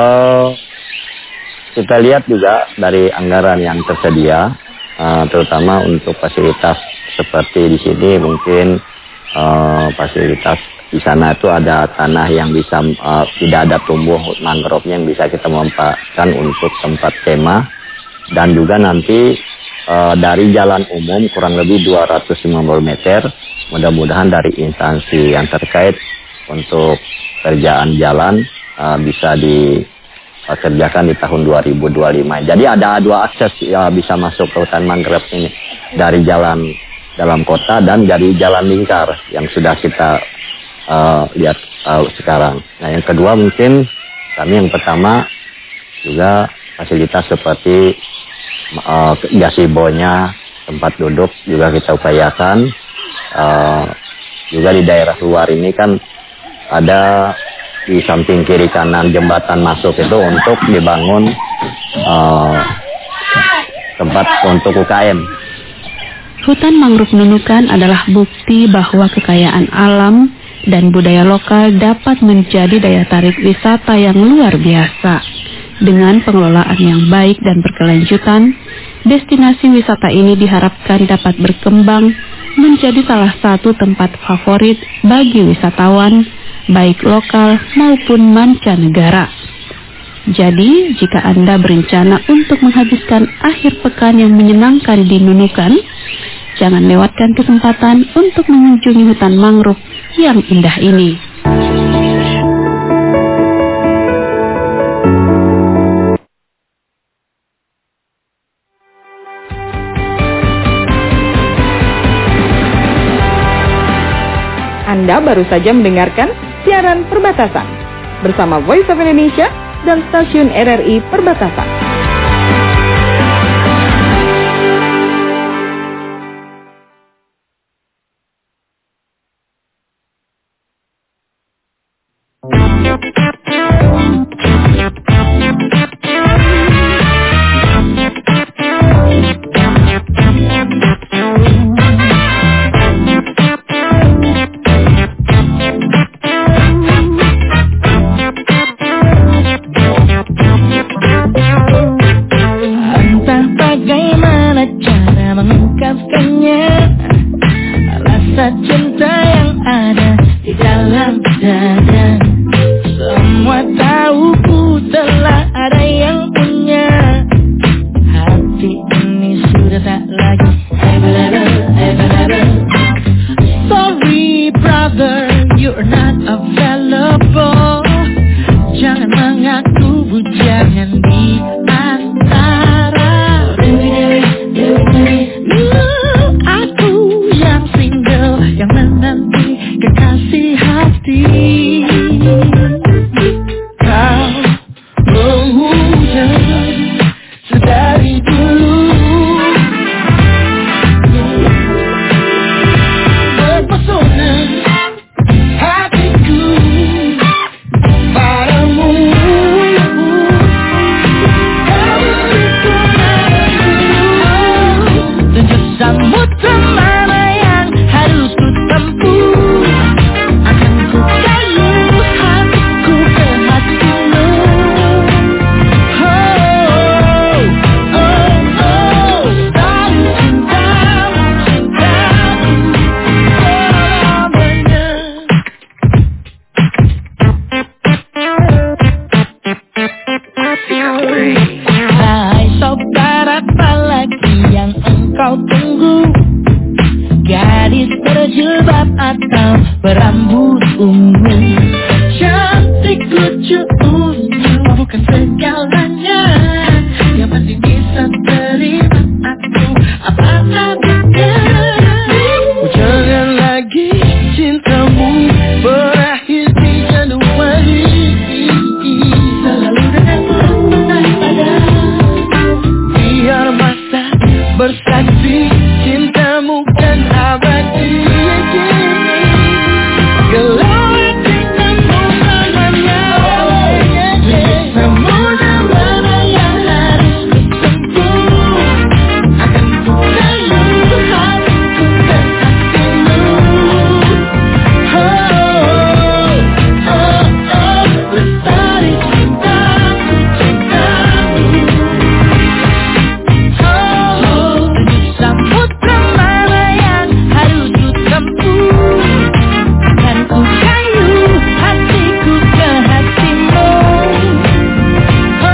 Kita lihat juga dari anggaran yang tersedia, terutama untuk fasilitas seperti di sini mungkin fasilitas di sana itu ada tanah yang bisa tidak ada tumbuh mangrove-nya yang bisa kita manfaatkan untuk tempat kemah, dan juga nanti dari jalan umum kurang lebih 250 meter, mudah-mudahan dari instansi yang terkait untuk kerjaan jalan bisa dikerjakan di tahun 2025. Jadi ada 2 akses bisa masuk ke hutan mangrove ini, dari jalan dalam kota dan dari jalan lingkar yang sudah kita lihat sekarang. Nah, yang kedua mungkin kami yang pertama juga fasilitas seperti gazebo-nya, tempat duduk juga kita upayakan. Juga di daerah luar ini kan ada di samping kiri kanan jembatan masuk itu untuk dibangun tempat untuk UKM. Hutan mangrove Nunukan adalah bukti bahwa kekayaan alam dan budaya lokal dapat menjadi daya tarik wisata yang luar biasa. Dengan pengelolaan yang baik dan berkelanjutan, destinasi wisata ini diharapkan dapat berkembang menjadi salah satu tempat favorit bagi wisatawan, baik lokal maupun mancanegara. Jadi, jika Anda berencana untuk menghabiskan akhir pekan yang menyenangkan di Nunukan, jangan lewatkan kesempatan untuk mengunjungi hutan mangrove yang indah ini. Anda baru saja mendengarkan siaran Perbatasan bersama Voice of Indonesia dan stasiun RRI Perbatasan. Samudra mana yang harus ku tempuh, akan ku atau berambut ungu. Cantik lucu bukan segalanya, yang penting bisa terima aku apa adanya. Jangan lagi cintamu berakhir di Januari. Selalu denganmu pada, biar masa bersaksi cintamu kan abadi. Gelap cintamu namanya, samudra mana yang harus kutempuh. Akan ku kayu hatiku dan hatimu. Oh, oh, oh, lestari cintaku, cintamu. Oh, samudra mana yang harus kutempuh. Akan ku kayu hatiku ke hatimu. Oh,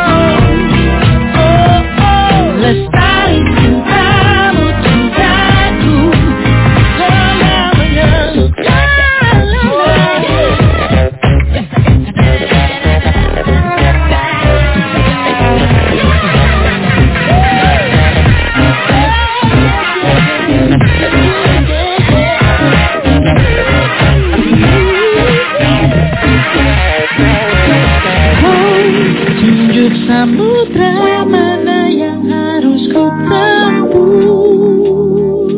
oh, oh, lestari cintamu, cintaku. Selamanya. Tunjuk samudra mana yang harus ku tempuh.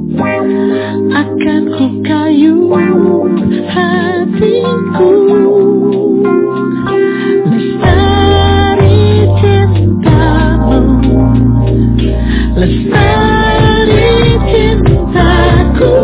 Akan ku kayu hatiku. Lestari cintamu, lestari cintaku.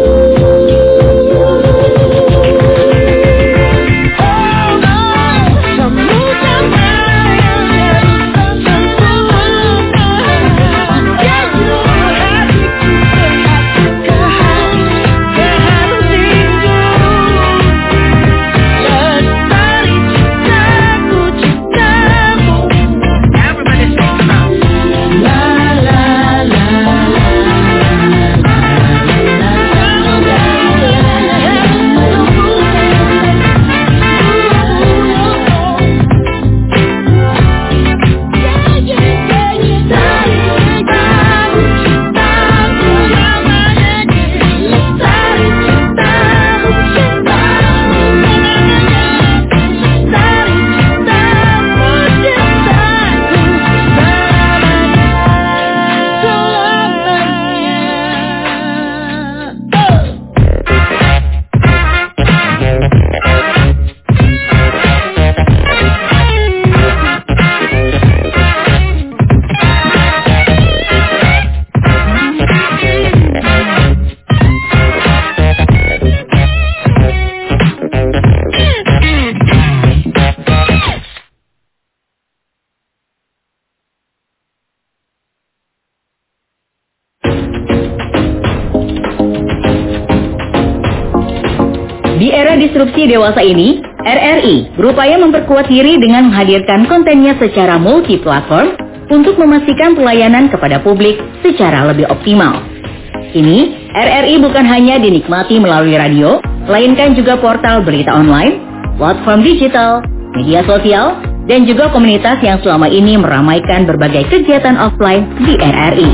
Di era disrupsi dewasa ini, RRI berupaya memperkuat diri dengan menghadirkan kontennya secara multi-platform untuk memastikan pelayanan kepada publik secara lebih optimal. Kini, RRI bukan hanya dinikmati melalui radio, melainkan juga portal berita online, platform digital, media sosial, dan juga komunitas yang selama ini meramaikan berbagai kegiatan offline di RRI.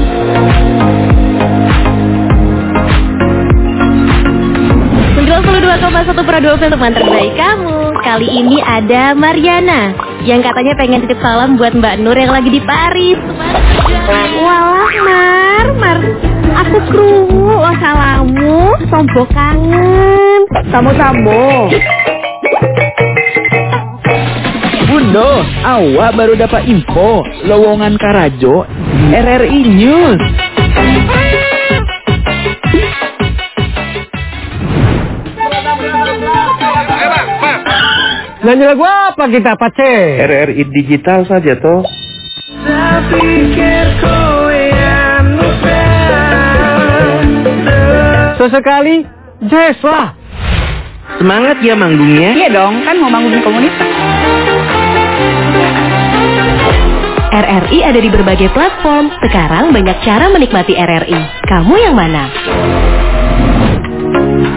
92,1 Prado FM, teman terbaik kamu. Kali ini ada Mariana yang katanya pengen titip salam buat Mbak Nur yang lagi di Paris. Walah Mar, aku krungu lo salamu, sombo kangen. Samo-samo. Bundo, awak baru dapat info lowongan Karajo RRI News. Nyanyi lagu apa kita, Pace? RRI digital saja toh. Sesekali, jazz lah. Semangat ya manggungnya. Iya dong, kan mau manggung komunitas. RRI ada di berbagai platform. Sekarang banyak cara menikmati RRI. Kamu yang mana?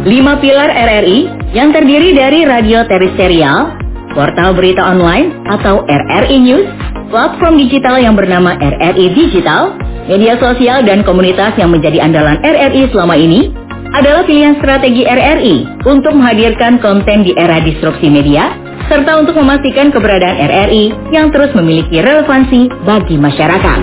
5 pilar RRI yang terdiri dari radio terestrial, portal berita online atau RRI News, platform digital yang bernama RRI Digital, media sosial dan komunitas yang menjadi andalan RRI selama ini adalah pilihan strategi RRI untuk menghadirkan konten di era disrupsi media, serta untuk memastikan keberadaan RRI yang terus memiliki relevansi bagi masyarakat.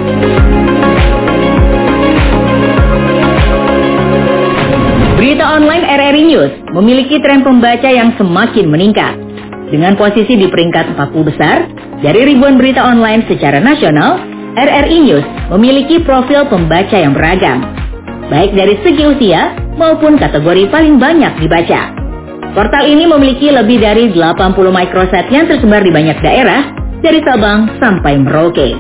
Berita online RRI News memiliki tren pembaca yang semakin meningkat. Dengan posisi di peringkat 40 besar, dari ribuan berita online secara nasional, RRI News memiliki profil pembaca yang beragam, baik dari segi usia maupun kategori paling banyak dibaca. Portal ini memiliki lebih dari 80 microsite yang tersebar di banyak daerah, dari Sabang sampai Merauke.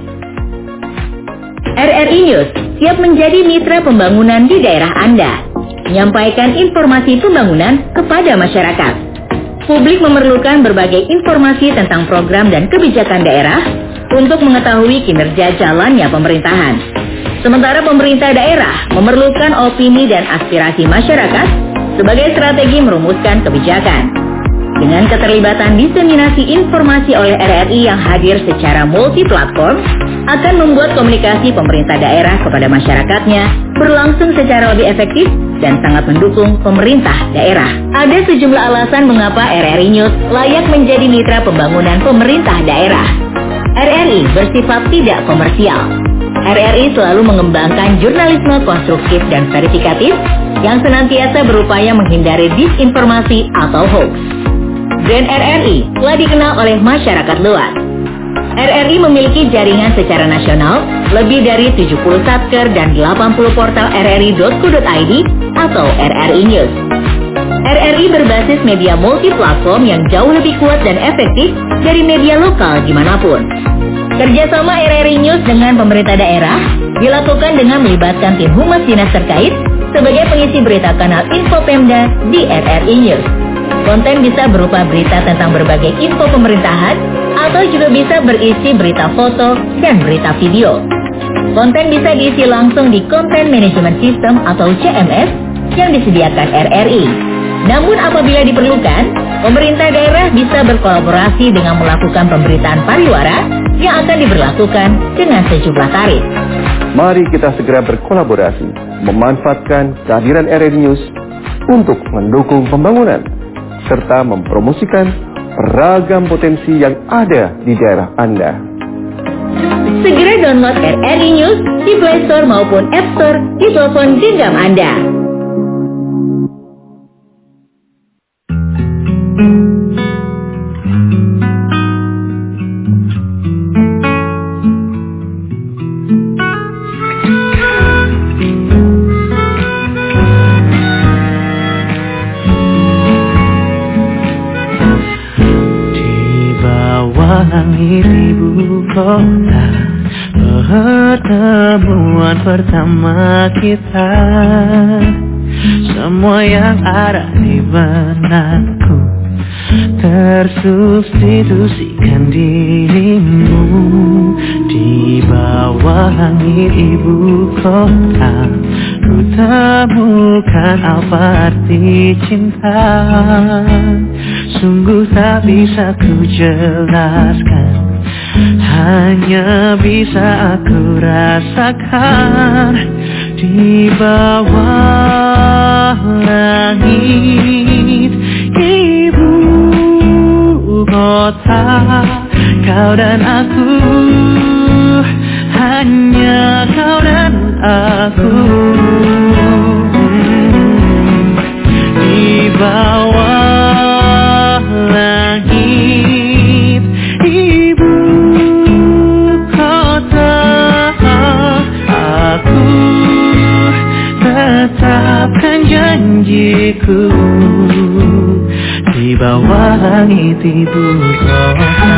RRI News siap menjadi mitra pembangunan di daerah Anda, menyampaikan informasi pembangunan kepada masyarakat. Publik memerlukan berbagai informasi tentang program dan kebijakan daerah untuk mengetahui kinerja jalannya pemerintahan. Sementara pemerintah daerah memerlukan opini dan aspirasi masyarakat sebagai strategi merumuskan kebijakan. Dengan keterlibatan diseminasi informasi oleh RRI yang hadir secara multi-platform, akan membuat komunikasi pemerintah daerah kepada masyarakatnya berlangsung secara lebih efektif dan sangat mendukung pemerintah daerah. Ada sejumlah alasan mengapa RRI News layak menjadi mitra pembangunan pemerintah daerah. RRI bersifat tidak komersial. RRI selalu mengembangkan jurnalisme konstruktif dan verifikatif yang senantiasa berupaya menghindari disinformasi atau hoax. Brand RRI telah dikenal oleh masyarakat luas. RRI memiliki jaringan secara nasional lebih dari 70 satker dan 80 portal rri.co.id atau RRI News. RRI berbasis media multi-platform yang jauh lebih kuat dan efektif dari media lokal dimanapun. Kerjasama RRI News dengan pemerintah daerah dilakukan dengan melibatkan tim humas dinas terkait sebagai pengisi berita kanal Info Pemda di RRI News. Konten bisa berupa berita tentang berbagai info pemerintahan atau juga bisa berisi berita foto dan berita video. Konten bisa diisi langsung di Content Management System atau CMS yang disediakan RRI. Namun apabila diperlukan, pemerintah daerah bisa berkolaborasi dengan melakukan pemberitaan pariwara yang akan diberlakukan dengan sejumlah tarif. Mari kita segera berkolaborasi, memanfaatkan kehadiran RRI News untuk mendukung pembangunan, serta mempromosikan beragam potensi yang ada di daerah Anda. Segera download RRI News di Play Store maupun App Store di telepon genggam Anda. Langit ibu kota, pertemuan pertama kita. Semua yang ada di benakku tersubstitusikan dirimu. Di bawah langit ibu kota, ku temukan apa arti cinta. Sungguh tak bisa ku jelaskan, hanya bisa aku rasakan. Di bawah langit ibu kota, kau dan aku, hanya kau dan aku. Di bawah langit ibu kota, aku tetapkan janjiku. Di bawah langit ibu kota,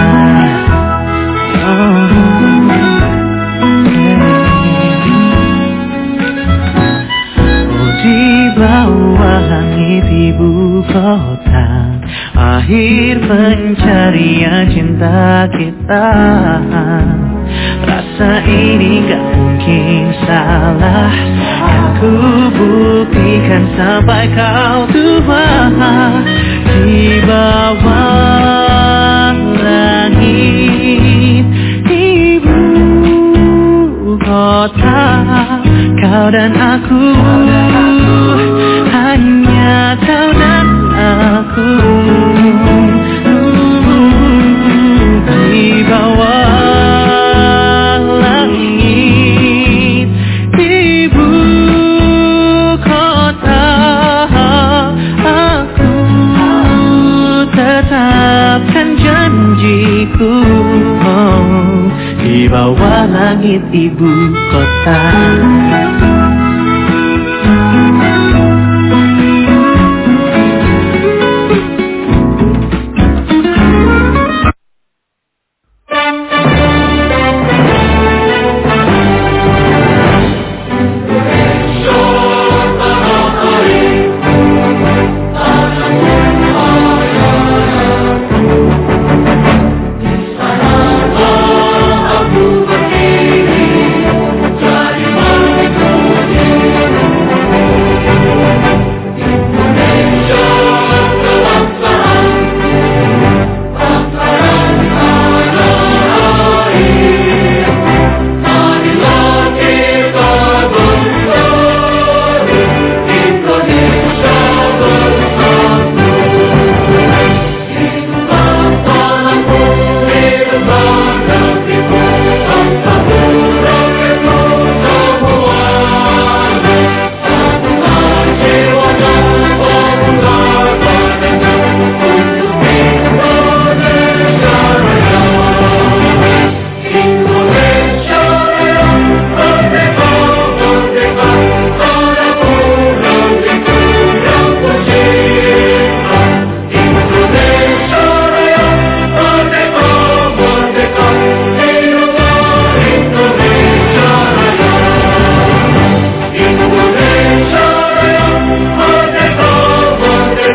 di bawah langit ibu kota, akhir pencarian cinta kita. Rasa ini gak mungkin salah, yang ku buktikan sampai kau tua. Di bawah langit ibu kota, kau dan aku, hanya kau dan aku. Di bawah langit ibu kota, aku tetapkan janjiku. Di bawah langit ibu kota.